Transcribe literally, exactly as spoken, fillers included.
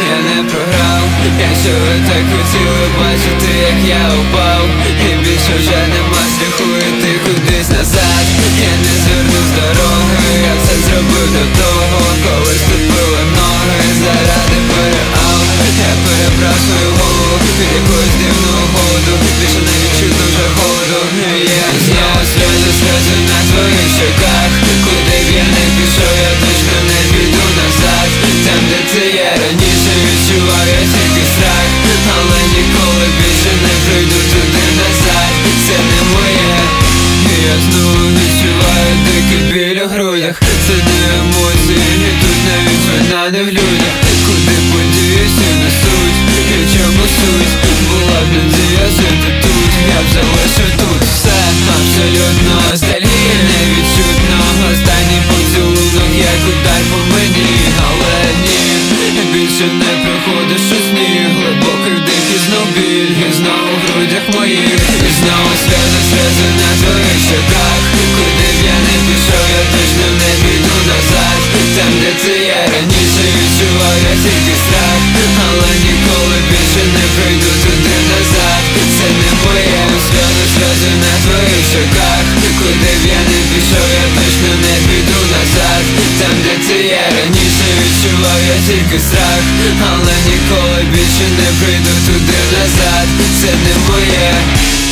я не програв. Якщо ви так хотіли бачити, як я упав, і більше вже нема шляху йти кудись назад. Я не зверну з дороги, я все зробив до того, коли ступили ноги заради переал. Я перебрав свою голову від якогось дивного голоду, більше не відчутно вже холоду. Я знову сльози, сльози на твоїх щоках. Куди б я не пішов, я точно не піду назад. Там, де ти є раніше, відчуваю я тільки страх, але ніколи більше не прийду туди назад. Це не моє. Я знову відчуваю дикий біль у грудях. Це не емоції, і тут навіть вина не в людях. Куди подіюсь і несуть, і в чому суть? Була б надія жити тут, я б залишив тут все. Абсолютно остальні невідчутно. Останній поцілунок, як удар по мені. Але ні, більше не приходиш у сні. Глибокий вдих і знов біль, і знову в грудях моїх. І знову сльози, сльози на твоїх щоках. Куди б я не пішов, я точно не піду назад. Там, де ти є раніше, відчуваю я тільки страх, але ніколи більше не прийду туди назад. Це не моє. Сльози, сльози на твоїх щоках. Куди б я не пішов, я точно не піду назад. Там, де ти є раніше, відчував я тільки страх, але ніколи більше не прийду туди назад. Це не моє.